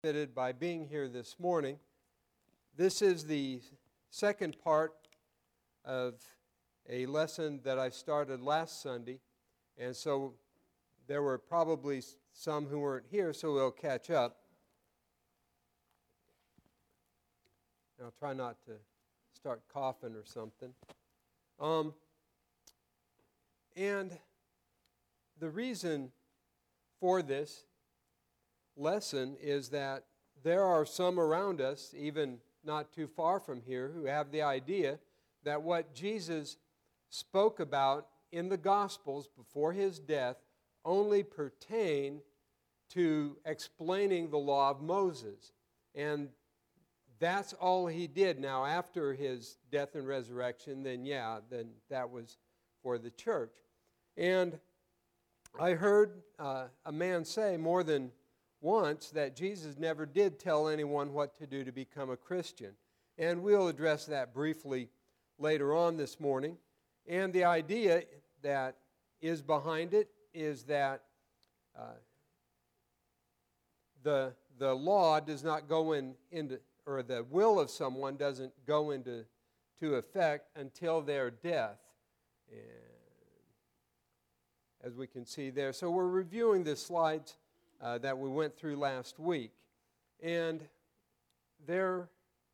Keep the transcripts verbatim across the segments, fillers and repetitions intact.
benefited by being here this morning. This is the second part of a lesson that I started last Sunday, and so there were probably some who weren't here, so we'll catch up. And I'll try not to start coughing or something. Um, and the reason for this lesson is that there are some around us, even not too far from here, who have the idea that what Jesus spoke about in the Gospels before his death only pertain to explaining the law of Moses. And that's all he did. Now, after his death and resurrection, then yeah, then that was for the church. And I heard uh, a man say more than once that Jesus never did tell anyone what to do to become a Christian. And we'll address that briefly later on this morning. And the idea that is behind it is that uh, the, the law does not go in, into, or the will of someone doesn't go into to effect until their death. And as we can see there. So we're reviewing the slides Uh, that we went through last week. And there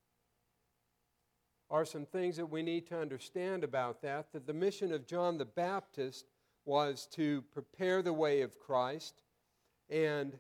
are some things that we need to understand about that, that the mission of John the Baptist was to prepare the way of Christ. And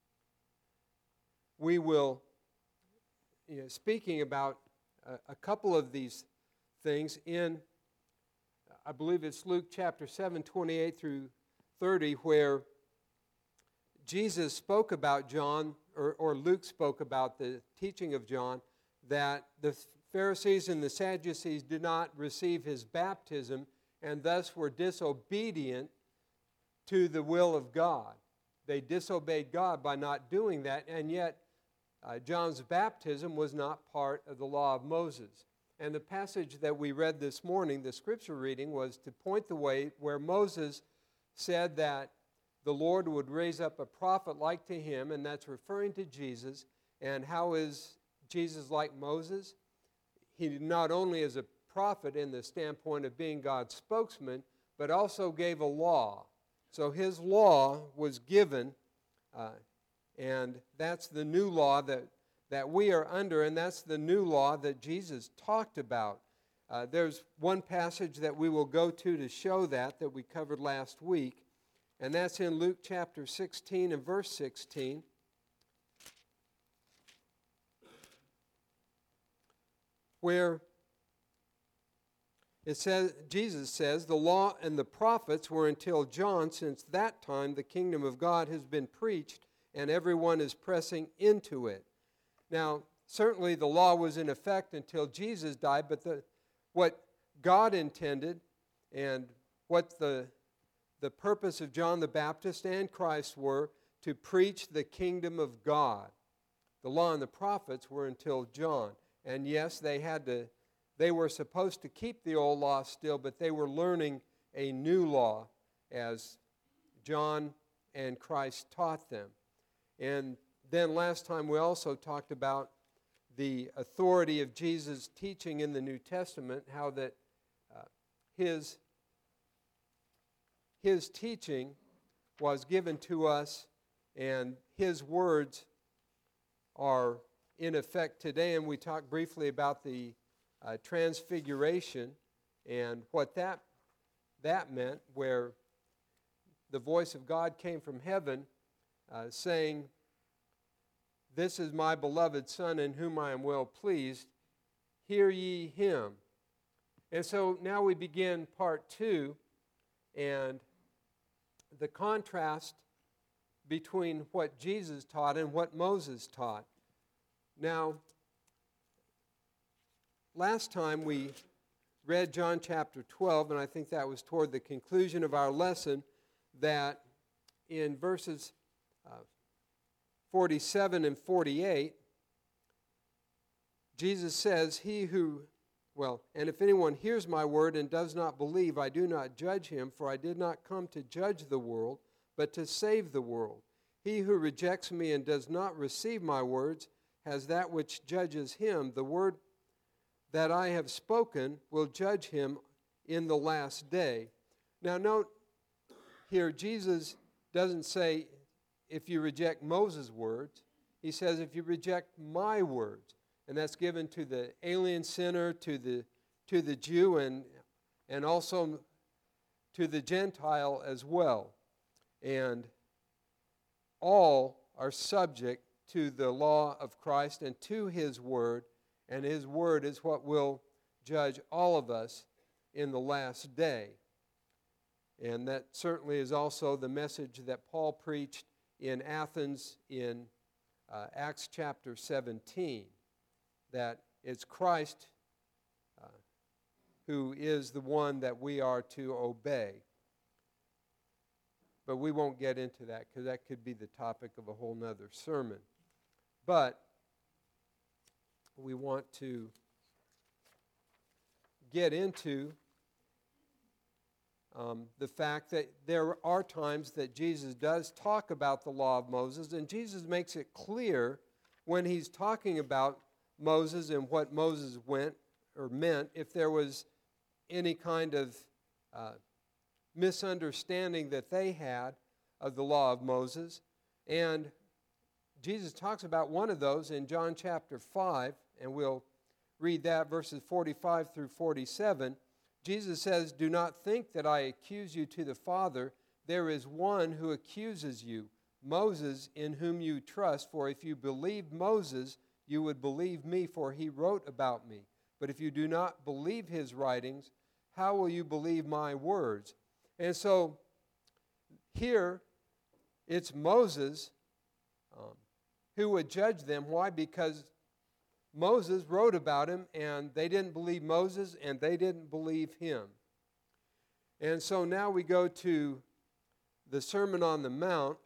we will, you know, speaking about a, a couple of these things in, I believe it's Luke chapter seven, twenty-eight through thirty, where Jesus spoke about John, or, or Luke spoke about the teaching of John, that the Pharisees and the Sadducees did not receive his baptism and thus were disobedient to the will of God. They disobeyed God by not doing that, and yet uh, John's baptism was not part of the law of Moses. And the passage that we read this morning, the scripture reading, was to point the way where Moses said that the Lord would raise up a prophet like to him, and that's referring to Jesus. And how is Jesus like Moses? He not only is a prophet in the standpoint of being God's spokesman, but also gave a law. So his law was given, uh, and that's the new law that, that we are under, and that's the new law that Jesus talked about. Uh, there's one passage that we will go to to show that, that we covered last week. And that's in Luke chapter sixteen and verse sixteen. Where it says, Jesus says, the law and the prophets were until John. Since that time the kingdom of God has been preached, and everyone is pressing into it. Now, certainly the law was in effect until Jesus died, but the, what God intended and what the The purpose of John the Baptist and Christ were to preach the kingdom of God. The law and the prophets were until John. And yes, they had to, they were supposed to keep the old law still, but they were learning a new law as John and Christ taught them. And then last time we also talked about the authority of Jesus' teaching in the New Testament, how that uh, his His teaching was given to us, and his words are in effect today. And we talked briefly about the uh, transfiguration and what that, that meant, where the voice of God came from heaven uh, saying, "This is my beloved Son in whom I am well pleased. Hear ye him." And so now we begin part two, and the contrast between what Jesus taught and what Moses taught. Now, last time we read John chapter twelve, and I think that was toward the conclusion of our lesson, that in verses uh, forty-seven and forty-eight, Jesus says, "He who Well, and if anyone hears my word and does not believe, I do not judge him, for I did not come to judge the world, but to save the world. He who rejects me and does not receive my words has that which judges him. The word that I have spoken will judge him in the last day. Now note here, Jesus doesn't say if you reject Moses' words. He says if you reject my words. And that's given to the alien sinner, to the to the Jew, and and also to the Gentile as well. And all are subject to the law of Christ and to His Word, and His Word is what will judge all of us in the last day. And that certainly is also the message that Paul preached in Athens in uh, Acts chapter seventeen, that it's Christ uh, who is the one that we are to obey. But we won't get into that because that could be the topic of a whole nother sermon. But we want to get into um, the fact that there are times that Jesus does talk about the law of Moses, and Jesus makes it clear when he's talking about Moses and what Moses went or meant, if there was any kind of uh, misunderstanding that they had of the law of Moses. And Jesus talks about one of those in John chapter five, and we'll read that, verses forty-five through forty-seven. Jesus says, "Do not think that I accuse you to the Father. There is one who accuses you, Moses, in whom you trust. For if you believed Moses, you would believe me, for he wrote about me. But if you do not believe his writings, how will you believe my words?" And so here it's Moses um, who would judge them. Why? Because Moses wrote about him, and they didn't believe Moses, and they didn't believe him. And so now we go to the Sermon on the Mount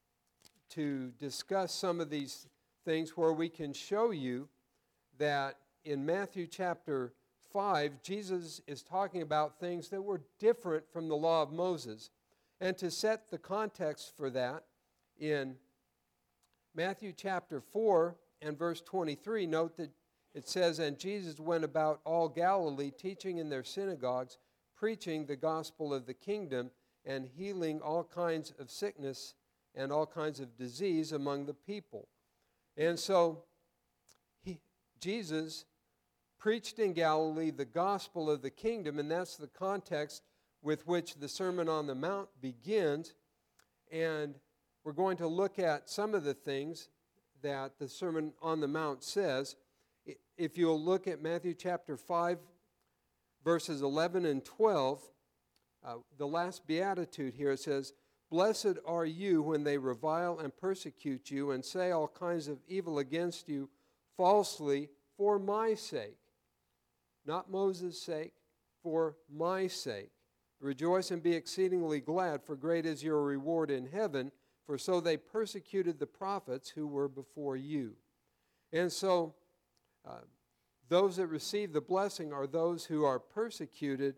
to discuss some of these things where we can show you that in Matthew chapter five, Jesus is talking about things that were different from the law of Moses. And to set the context for that, in Matthew chapter four and verse twenty-three, note that it says, "And Jesus went about all Galilee, teaching in their synagogues, preaching the gospel of the kingdom, and healing all kinds of sickness and all kinds of disease among the people." And so he, Jesus preached in Galilee the gospel of the kingdom, and that's the context with which the Sermon on the Mount begins. And we're going to look at some of the things that the Sermon on the Mount says. If you'll look at Matthew chapter five, verses eleven and twelve, uh, the last beatitude here, it says, "Blessed are you when they revile and persecute you and say all kinds of evil against you falsely for my sake." Not Moses' sake, for my sake. "Rejoice and be exceedingly glad, for great is your reward in heaven, for so they persecuted the prophets who were before you." And so, uh, those that receive the blessing are those who are persecuted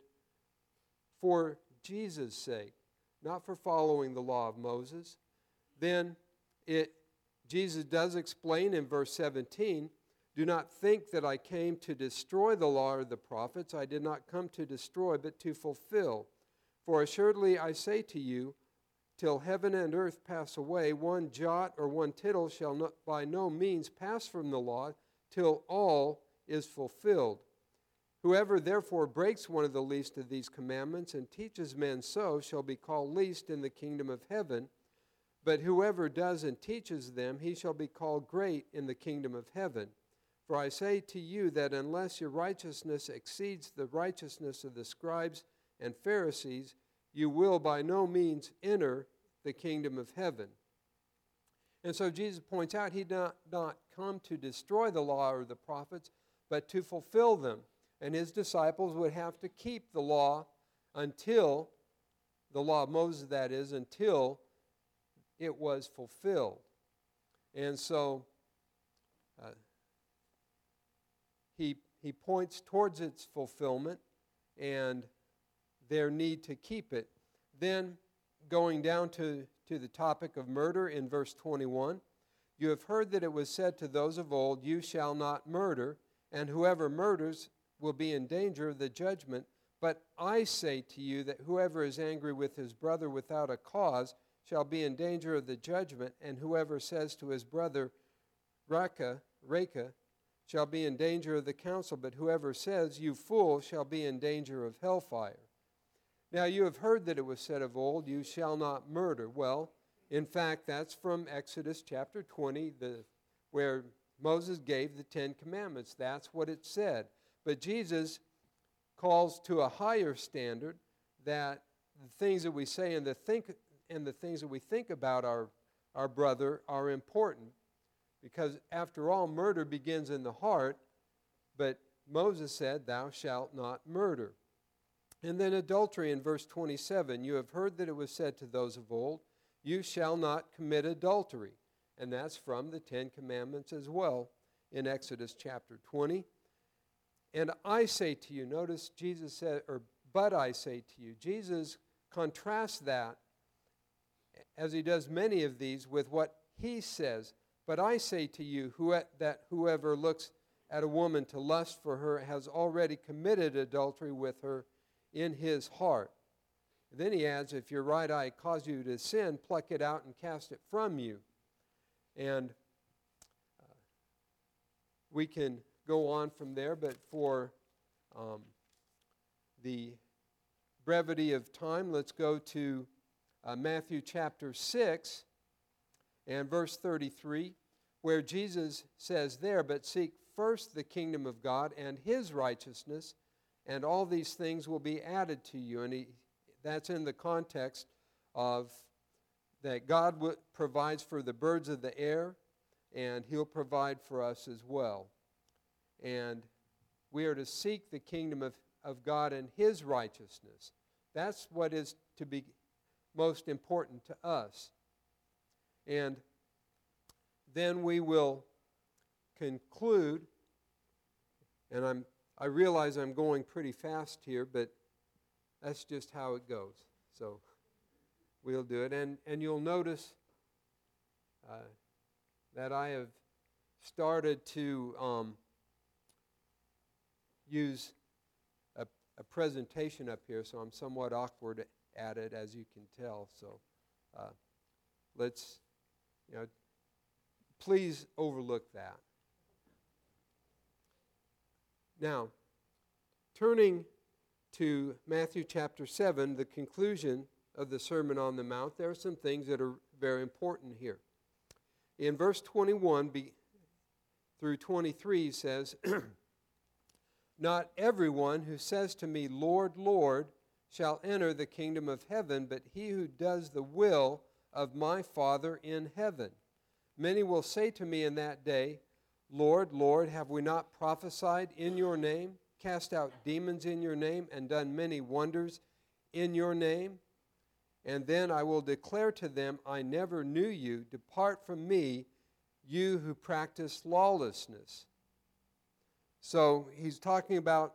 for Jesus' sake, not for following the law of Moses. Then it, Jesus does explain in verse seventeen, "Do not think that I came to destroy the law or the prophets. I did not come to destroy, but to fulfill. For assuredly I say to you, till heaven and earth pass away, one jot or one tittle shall not, by no means pass from the law, till all is fulfilled. Whoever therefore breaks one of the least of these commandments and teaches men so shall be called least in the kingdom of heaven. But whoever does and teaches them, he shall be called great in the kingdom of heaven. For I say to you that unless your righteousness exceeds the righteousness of the scribes and Pharisees, you will by no means enter the kingdom of heaven." And so Jesus points out he did not, not come to destroy the law or the prophets, but to fulfill them. And his disciples would have to keep the law until, the law of Moses that is, until it was fulfilled. And so uh, he, he points towards its fulfillment and their need to keep it. Then going down to to the topic of murder in verse twenty-one. You have heard that it was said to those of old, you shall not murder, and whoever murders will be in danger of the judgment. But I say to you that whoever is angry with his brother without a cause shall be in danger of the judgment, and whoever says to his brother, Raka, Reka, shall be in danger of the council, but whoever says, you fool, shall be in danger of hellfire. Now you have heard that it was said of old, you shall not murder. Well, in fact, that's from Exodus chapter twenty, the, where Moses gave the Ten Commandments. That's what it said. But Jesus calls to a higher standard, that the things that we say and the think and the things that we think about our, our brother are important. Because after all, murder begins in the heart, but Moses said, thou shalt not murder. And then adultery in verse twenty-seven, you have heard that it was said to those of old, you shall not commit adultery. And that's from the Ten Commandments as well in Exodus chapter twenty. And I say to you, notice Jesus said, or but I say to you, Jesus contrasts that, as he does many of these, with what he says. But I say to you who, that whoever looks at a woman to lust for her has already committed adultery with her in his heart. Then he adds, if your right eye cause you to sin, pluck it out and cast it from you. And uh, we can go on from there, but for um, the brevity of time, let's go to uh, Matthew chapter six and verse thirty-three, where Jesus says there, but seek first the kingdom of God and his righteousness, and all these things will be added to you. And he, that's in the context of that God w- provides for the birds of the air, and he'll provide for us as well. And we are to seek the kingdom of, of God and his righteousness. That's what is to be most important to us. And then we will conclude, and I'm I realize I'm going pretty fast here, but that's just how it goes. So we'll do it. And, and you'll notice uh, that I have started to um, use a, a presentation up here, so I'm somewhat awkward at it, as you can tell. So uh, let's, you know, please overlook that. Now, turning to Matthew chapter seven, the conclusion of the Sermon on the Mount, there are some things that are very important here. In verse twenty-one be, through twenty-three, he says, not everyone who says to me, Lord, Lord, shall enter the kingdom of heaven, but he who does the will of my Father in heaven. Many will say to me in that day, Lord, Lord, have we not prophesied in your name, cast out demons in your name, and done many wonders in your name? And then I will declare to them, I never knew you. Depart from me, you who practice lawlessness. So he's talking about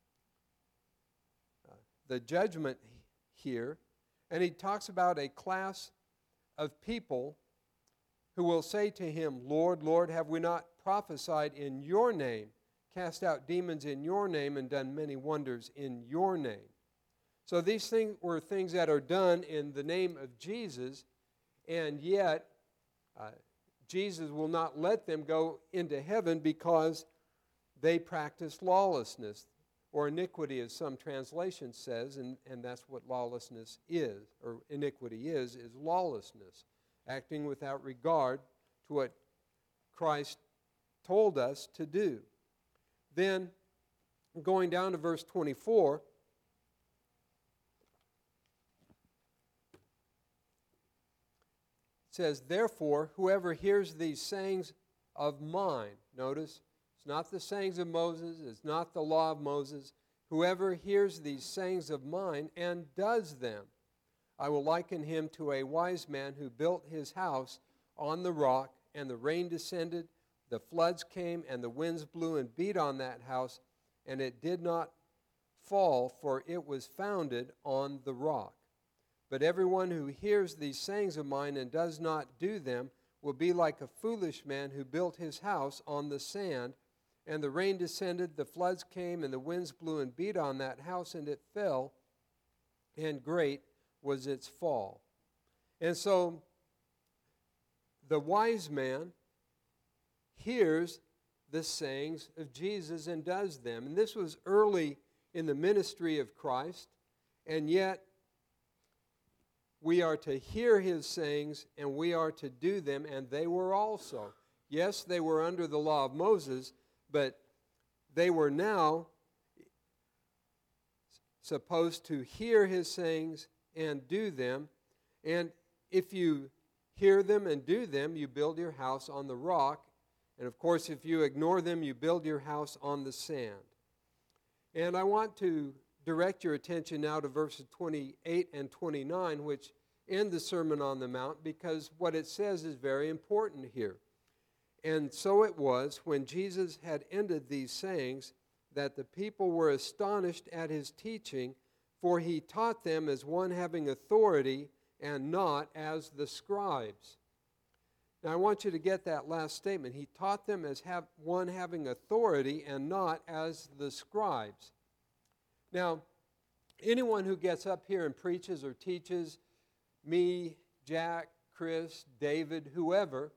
uh, the judgment here, and he talks about a class of people who will say to him, Lord, Lord, have we not prophesied in your name, cast out demons in your name, and done many wonders in your name? So these things were things that are done in the name of Jesus, and yet uh, Jesus will not let them go into heaven because they practice lawlessness, or iniquity, as some translation says, and, and that's what lawlessness is, or iniquity is, is lawlessness, acting without regard to what Christ told us to do. Then, going down to verse twenty-four, it says, therefore, whoever hears these sayings of mine, notice, it's not the sayings of Moses, it's not the law of Moses, whoever hears these sayings of mine and does them, I will liken him to a wise man who built his house on the rock, and the rain descended, the floods came, and the winds blew and beat on that house, and it did not fall, for it was founded on the rock. But everyone who hears these sayings of mine and does not do them will be like a foolish man who built his house on the sand. And the rain descended, the floods came, and the winds blew and beat on that house, and it fell, and great was its fall. And so the wise man hears the sayings of Jesus and does them. And this was early in the ministry of Christ, and yet we are to hear his sayings and we are to do them, and they were also. Yes, they were under the law of Moses, but they were now supposed to hear his sayings and do them. And if you hear them and do them, you build your house on the rock. And of course, if you ignore them, you build your house on the sand. And I want to direct your attention now to verses twenty-eight and twenty-nine, which end the Sermon on the Mount, because what it says is very important here. And so it was, when Jesus had ended these sayings, that the people were astonished at his teaching, for he taught them as one having authority and not as the scribes. Now I want you to get that last statement. He taught them as have one having authority and not as the scribes. Now, anyone who gets up here and preaches or teaches, me, Jack, Chris, David, whoever,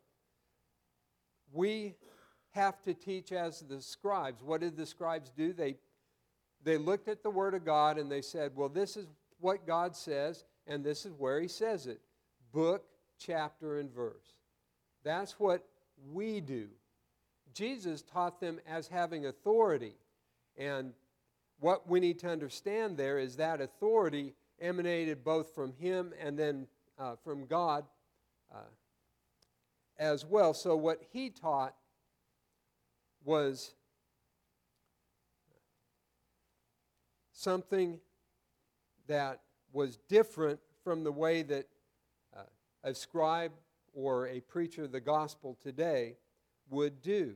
we have to teach as the scribes. What did the scribes do? They, they looked at the Word of God and they said, well, this is what God says, and this is where he says it. Book, chapter, and verse. That's what we do. Jesus taught them as having authority. And what we need to understand there is that authority emanated both from him and then uh, from God uh, as well. So what he taught was something that was different from the way that uh, a scribe or a preacher of the gospel today would do.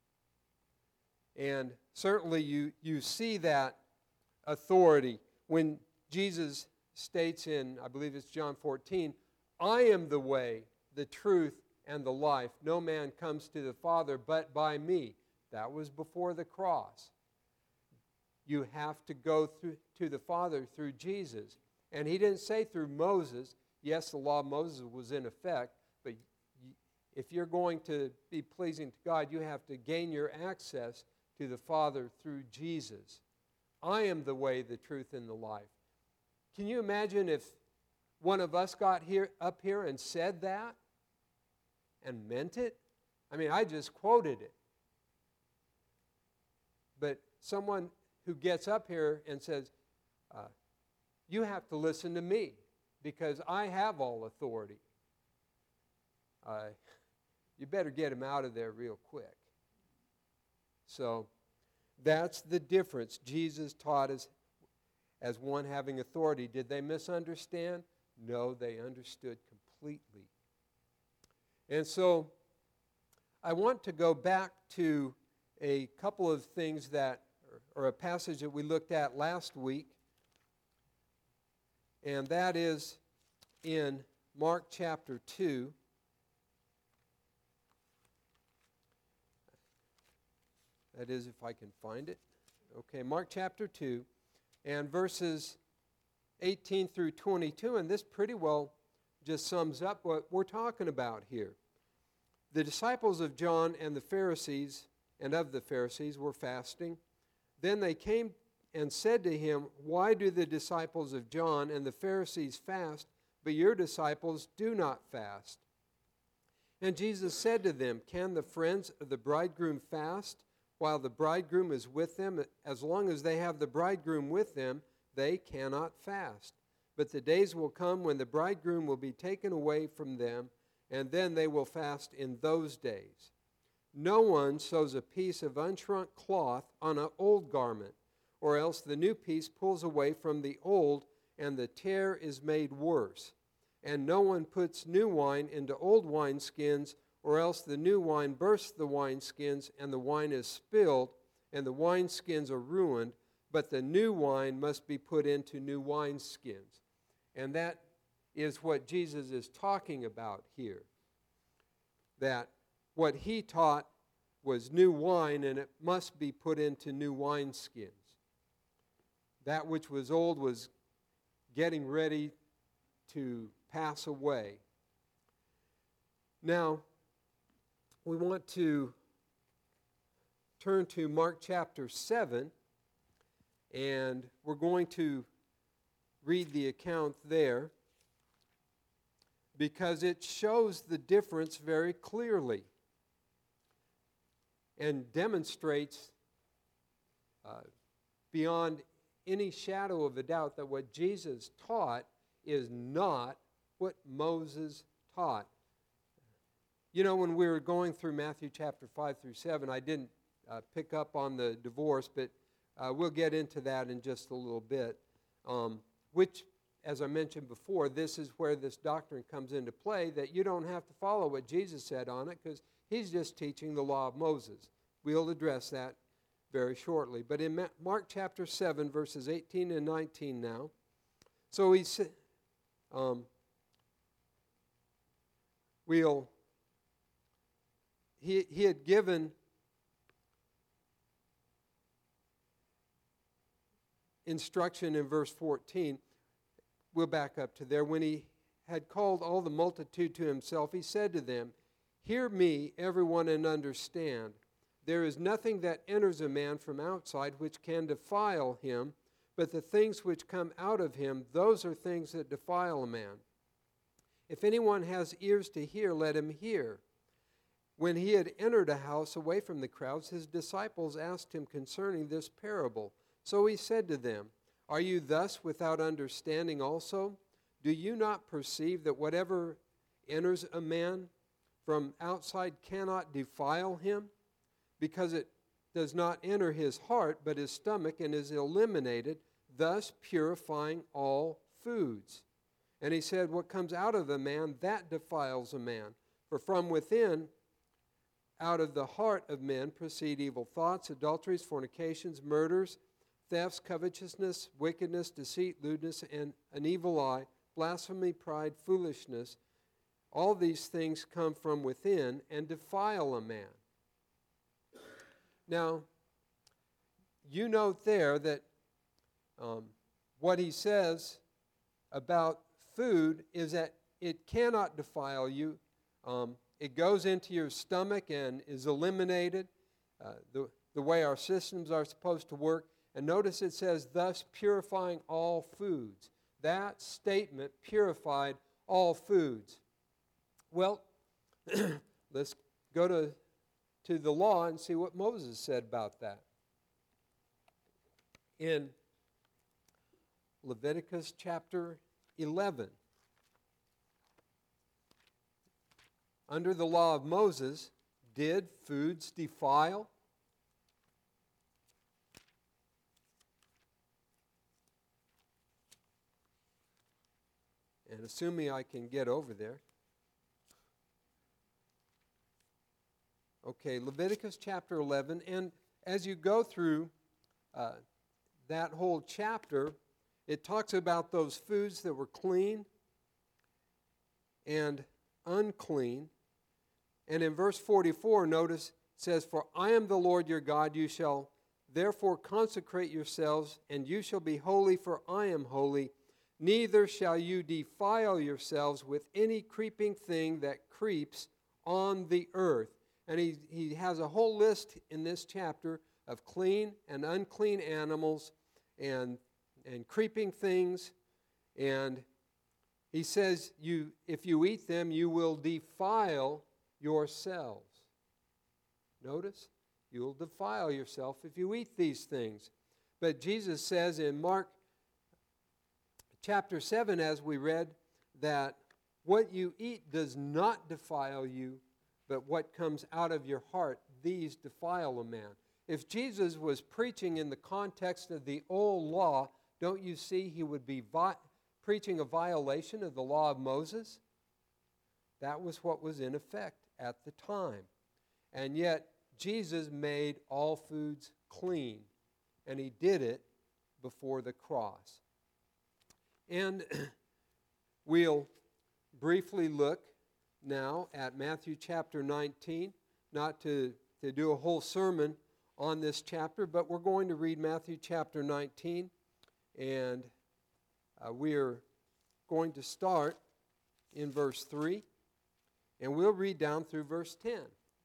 And certainly you, you see that authority when Jesus states in, I believe it's John fourteen, I am the way, the truth, and the life. No man comes to the Father but by me. That was before the cross. You have to go through to the Father through Jesus. And he didn't say through Moses. Yes, the law of Moses was in effect, but if you're going to be pleasing to God, you have to gain your access to the Father through Jesus. I am the way, the truth, and the life. Can you imagine if one of us got here up here and said that and meant it? I mean, I just quoted it. But someone who gets up here and says, uh, you have to listen to me because I have all authority. Uh, you better get him out of there real quick. So that's the difference. Jesus taught us as one having authority. Did they misunderstand? No, they understood completely. And so I want to go back to a couple of things that, or a passage that we looked at last week, and that is in Mark chapter two. That is, if I can find it. Okay, Mark chapter two, and verses eighteen through twenty-two, and this pretty well just sums up what we're talking about here. The disciples of John and the Pharisees, and of the Pharisees, were fasting. Then they came and said to him, why do the disciples of John and the Pharisees fast, but your disciples do not fast? And Jesus said to them, can the friends of the bridegroom fast while the bridegroom is with them? As long as they have the bridegroom with them, they cannot fast. But the days will come when the bridegroom will be taken away from them, and then they will fast in those days. No one sews a piece of unshrunk cloth on an old garment, or else the new piece pulls away from the old, and the tear is made worse. And no one puts new wine into old wineskins, or else the new wine bursts the wineskins, and the wine is spilled, and the wineskins are ruined, but the new wine must be put into new wineskins. And that is what Jesus is talking about here. That what he taught was new wine, and it must be put into new wineskins. That which was old was getting ready to pass away. Now, we want to turn to Mark chapter seven, and we're going to read the account there because it shows the difference very clearly and demonstrates uh, beyond any shadow of a doubt that what Jesus taught is not what Moses taught. You know, when we were going through Matthew chapter five through seven, I didn't uh, pick up on the divorce, but uh, we'll get into that in just a little bit. Um, which, as I mentioned before, this is where this doctrine comes into play, that you don't have to follow what Jesus said on it because he's just teaching the law of Moses. We'll address that very shortly. But in Mark chapter seven, verses eighteen and nineteen now, so he said, um, we'll, he, he had given instruction in verse fourteen. We'll back up to there. When he had called all the multitude to himself, he said to them, "Hear me, everyone, and understand. There is nothing that enters a man from outside which can defile him, but the things which come out of him, those are things that defile a man. If anyone has ears to hear, let him hear." When he had entered a house away from the crowds, his disciples asked him concerning this parable. So he said to them, "Are you thus without understanding also? Do you not perceive that whatever enters a man from outside cannot defile him, because it does not enter his heart, but his stomach, and is eliminated, thus purifying all foods? And he said, what comes out of a man, that defiles a man. For from within, out of the heart of men, proceed evil thoughts, adulteries, fornications, murders, thefts, covetousness, wickedness, deceit, lewdness, and an evil eye, blasphemy, pride, foolishness. All these things come from within and defile a man." Now, you note there that um, what he says about food is that it cannot defile you. Um, it goes into your stomach and is eliminated, uh, the, the way our systems are supposed to work. And notice it says, thus purifying all foods. That statement purified all foods. Well, let's go to, to the law and see what Moses said about that. In Leviticus chapter eleven, under the law of Moses, did foods defile? And assuming I can get over there. Okay, Leviticus chapter eleven. And as you go through uh, that whole chapter, it talks about those foods that were clean and unclean. And in verse forty-four, notice it says, "For I am the Lord your God, you shall therefore consecrate yourselves, and you shall be holy, for I am holy. Neither shall you defile yourselves with any creeping thing that creeps on the earth." And he, he has a whole list in this chapter of clean and unclean animals and, and creeping things. And he says, you, if you eat them, you will defile yourselves. Notice, you will defile yourself if you eat these things. But Jesus says in Mark chapter seven, as we read, that what you eat does not defile you, but what comes out of your heart, these defile a man. If Jesus was preaching in the context of the old law, don't you see he would be vi- preaching a violation of the law of Moses? That was what was in effect at the time. And yet, Jesus made all foods clean, and he did it before the cross. And We'll briefly look now at Matthew chapter nineteen, not to, to do a whole sermon on this chapter, but we're going to read Matthew chapter nineteen, and uh, we're going to start in verse three, and we'll read down through verse ten.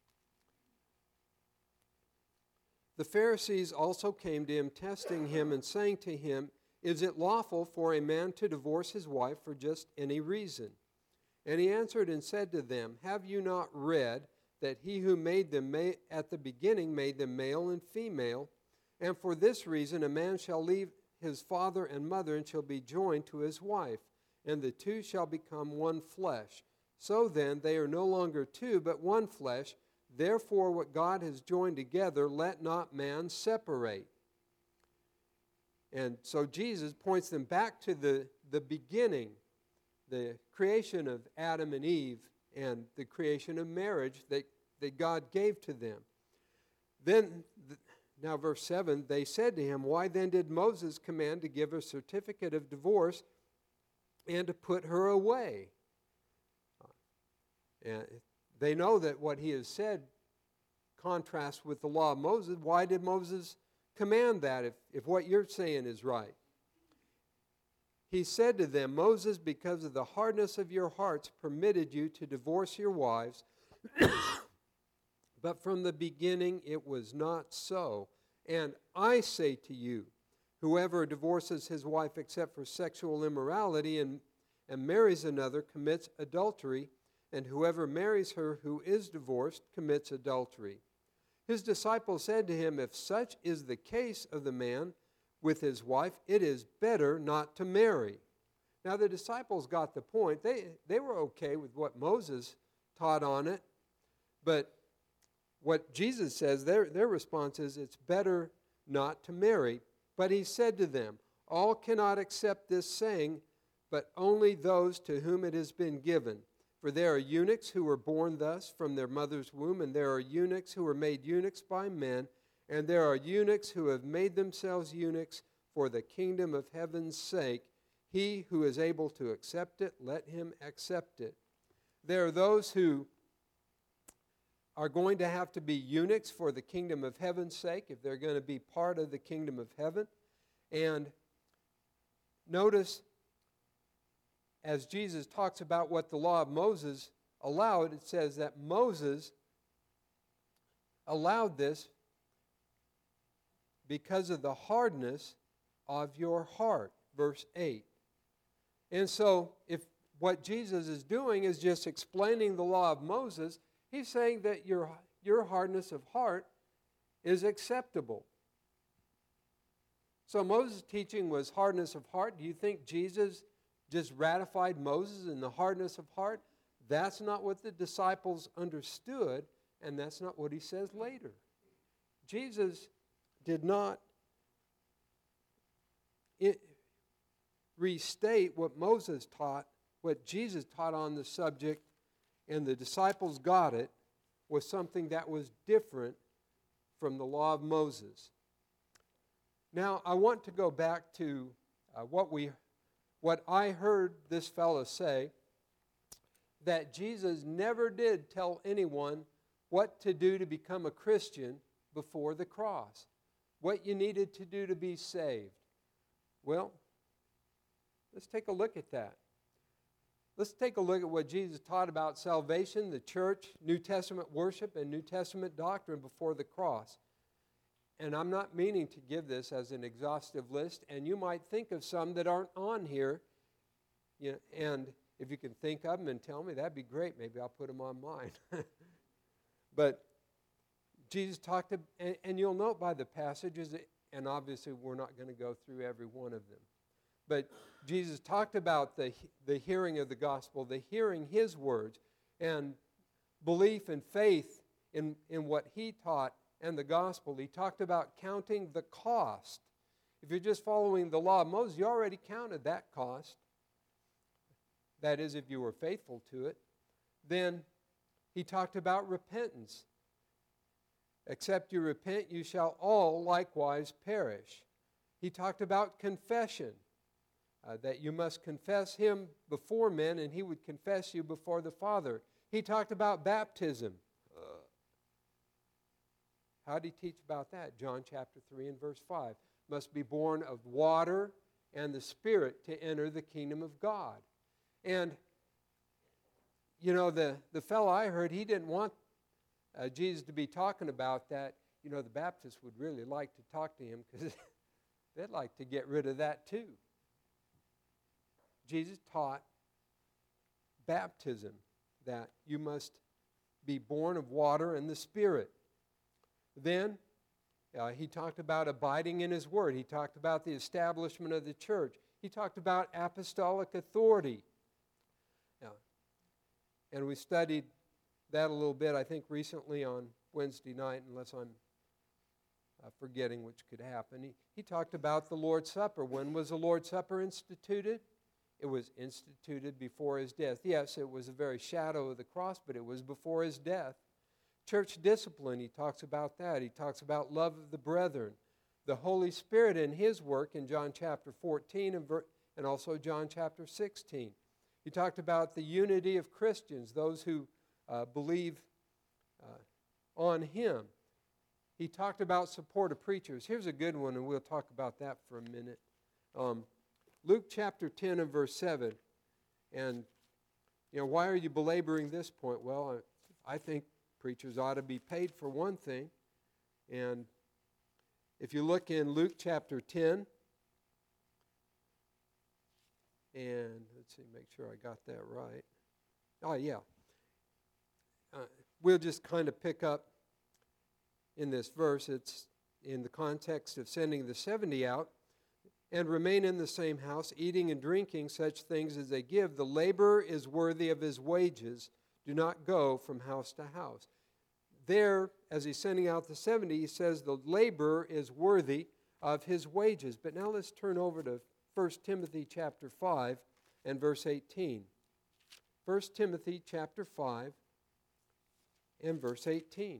The Pharisees also came to him, testing him and saying to him, "Is it lawful for a man to divorce his wife for just any reason?" And he answered and said to them, "Have you not read that he who made them may, at the beginning made them male and female? And for this reason a man shall leave his father and mother and shall be joined to his wife, and the two shall become one flesh. So then they are no longer two, but one flesh. Therefore what God has joined together, let not man separate." And so Jesus points them back to the, the beginning, the creation of Adam and Eve, and the creation of marriage that, that God gave to them. Then, now verse seven, they said to him, "Why then did Moses command to give a certificate of divorce and to put her away?" And they know that what he has said contrasts with the law of Moses. Why did Moses command that if, if what you're saying is right? He said to them, "Moses, because of the hardness of your hearts, permitted you to divorce your wives, but from the beginning it was not so. And I say to you, whoever divorces his wife except for sexual immorality and, and marries another commits adultery, and whoever marries her who is divorced commits adultery." His disciples said to him, "If such is the case of the man with his wife, it is better not to marry." Now the disciples got the point. They, they were okay with what Moses taught on it, but what Jesus says, their, their response is, it's better not to marry. But he said to them, "All cannot accept this saying, but only those to whom it has been given. For there are eunuchs who were born thus from their mother's womb, and there are eunuchs who were made eunuchs by men, and there are eunuchs who have made themselves eunuchs for the kingdom of heaven's sake. He who is able to accept it, let him accept it." There are those who are going to have to be eunuchs for the kingdom of heaven's sake if they're going to be part of the kingdom of heaven. And notice, as Jesus talks about what the law of Moses allowed, it says that Moses allowed this because of the hardness of your heart, verse eight. And so, if what Jesus is doing is just explaining the law of Moses, he's saying that your, your hardness of heart is acceptable. So Moses' teaching was hardness of heart. Do you think Jesus just ratified Moses in the hardness of heart? That's not what the disciples understood, and that's not what he says later. Jesus did not it, restate what Moses taught, what Jesus taught on the subject, and the disciples got it, was something that was different from the law of Moses. Now, I want to go back to uh, what we, what I heard this fellow say, that Jesus never did tell anyone what to do to become a Christian before the cross, what you needed to do to be saved. Well, let's take a look at that. Let's take a look at what Jesus taught about salvation, the church, New Testament worship, and New Testament doctrine before the cross. And I'm not meaning to give this as an exhaustive list, and you might think of some that aren't on here. You know, and if you can think of them and tell me, that'd be great. Maybe I'll put them on mine. But Jesus talked, to, and, and you'll note by the passages, and obviously we're not going to go through every one of them. But Jesus talked about the, the hearing of the gospel, the hearing his words, and belief and faith in, in what he taught and the gospel. He talked about counting the cost. If you're just following the law of Moses, you already counted that cost. That is, if you were faithful to it. Then he talked about repentance. Except you repent, you shall all likewise perish. He talked about confession. uh, that you must confess him before men, and he would confess you before the Father. He talked about baptism. Uh, how did he teach about that? John chapter three and verse five. Must be born of water and the Spirit to enter the kingdom of God. And, you know, the, the fellow I heard, he didn't want uh, Jesus to be talking about that. You know, the Baptists would really like to talk to him because they'd like to get rid of that too. Jesus taught baptism, that you must be born of water and the Spirit. Then uh, he talked about abiding in his word. He talked about the establishment of the church. He talked about apostolic authority. Uh, and we studied that a little bit, I think, recently on Wednesday night, unless I'm uh, forgetting, which could happen. He, he talked about the Lord's Supper. When was the Lord's Supper instituted? It was instituted before his death. Yes, it was a very shadow of the cross, but it was before his death. Church discipline, he talks about that. He talks about love of the brethren. The Holy Spirit in his work in John chapter fourteen and, ver- and also John chapter sixteen. He talked about the unity of Christians, those who uh, believe uh, on him. He talked about support of preachers. Here's a good one, and we'll talk about that for a minute. Um, Luke chapter ten and verse seven. And, you know, why are you belaboring this point? Well, I, I think preachers ought to be paid for one thing. And if you look in Luke chapter ten, and let's see, make sure I got that right. Oh, yeah. Uh, we'll just kind of pick up in this verse. It's in the context of sending the seventy out. And remain in the same house, eating and drinking such things as they give. The laborer is worthy of his wages. Do not go from house to house. There, as he's sending out the seventy, he says the laborer is worthy of his wages. But now let's turn over to First Timothy chapter five and verse eighteen. First Timothy chapter five and verse eighteen.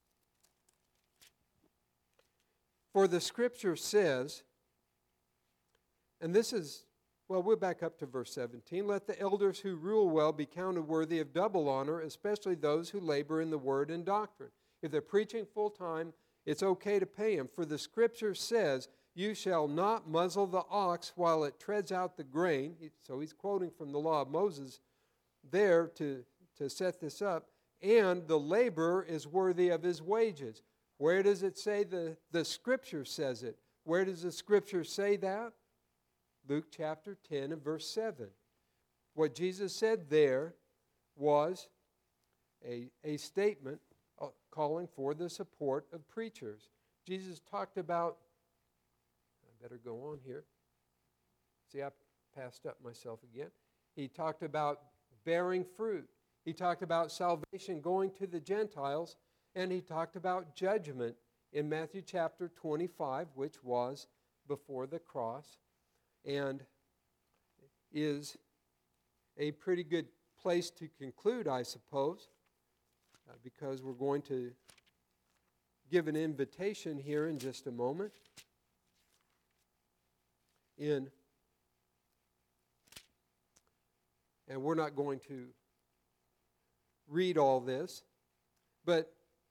For the Scripture says, and this is, well, we'll back up to verse seventeen. Let the elders who rule well be counted worthy of double honor, especially those who labor in the word and doctrine. If they're preaching full time, it's okay to pay them. For the Scripture says, you shall not muzzle the ox while it treads out the grain. So he's quoting from the law of Moses there to, to set this up. And the laborer is worthy of his wages. Where does it say? The, the Scripture says it. Where does the Scripture say that? Luke chapter ten and verse seven. What Jesus said there was a, a statement calling for the support of preachers. Jesus talked about, I better go on here. See, I passed up myself again. He talked about bearing fruit. He talked about salvation going to the Gentiles, and he talked about judgment in Matthew chapter twenty-five, which was before the cross, and is a pretty good place to conclude, I suppose, uh, because we're going to give an invitation here in just a moment. In, and we're not going to read all this, but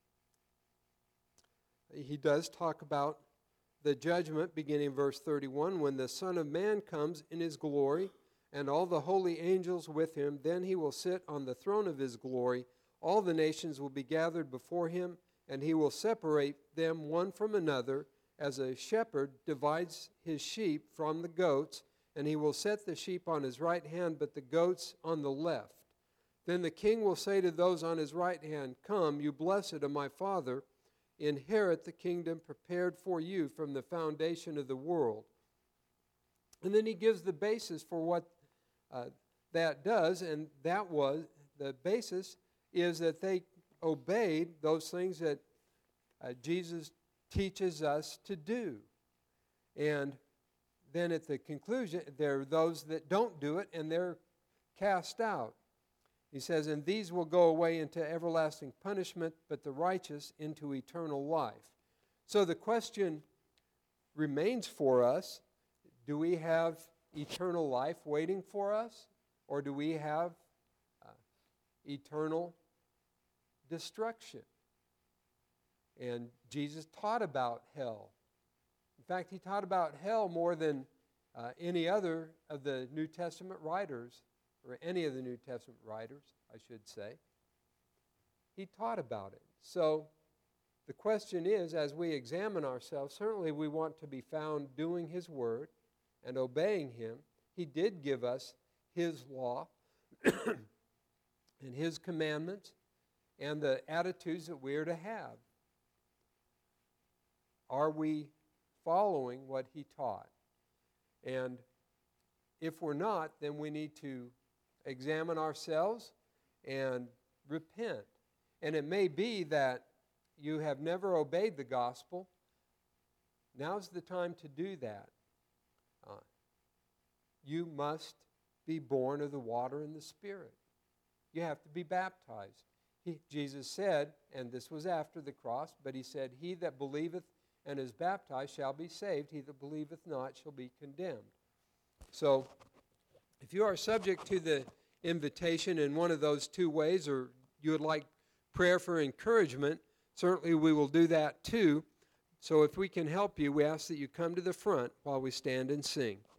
he does talk about the judgment, beginning in verse thirty-one, when the Son of Man comes in his glory, and all the holy angels with him, then he will sit on the throne of his glory. All the nations will be gathered before him, and he will separate them one from another, as a shepherd divides his sheep from the goats, and he will set the sheep on his right hand, but the goats on the left. Then the king will say to those on his right hand, come, you blessed of my Father, inherit the kingdom prepared for you from the foundation of the world. And then he gives the basis for what uh, that does, and that was, the basis is that they obeyed those things that uh, Jesus teaches us to do. And then at the conclusion, there are those that don't do it, and they're cast out. He says, and these will go away into everlasting punishment, but the righteous into eternal life. So the question remains for us, do we have eternal life waiting for us, or do we have uh, eternal destruction? And Jesus taught about hell. In fact, he taught about hell more than uh, any other of the New Testament writers, or any of the New Testament writers, I should say. He taught about it. So the question is, as we examine ourselves, certainly we want to be found doing his word and obeying him. He did give us his law and his commandments and the attitudes that we are to have. Are we following what he taught? And if we're not, then we need to examine ourselves and repent. And it may be that you have never obeyed the gospel. Now's the time to do that. Uh, you must be born of the water and the Spirit. You have to be baptized. He, Jesus said, and this was after the cross, but he said, "He that believeth and is baptized shall be saved. He that believeth not shall be condemned." So, if you are subject to the invitation in one of those two ways, or you would like prayer for encouragement, certainly we will do that too. So if we can help you, we ask that you come to the front while we stand and sing.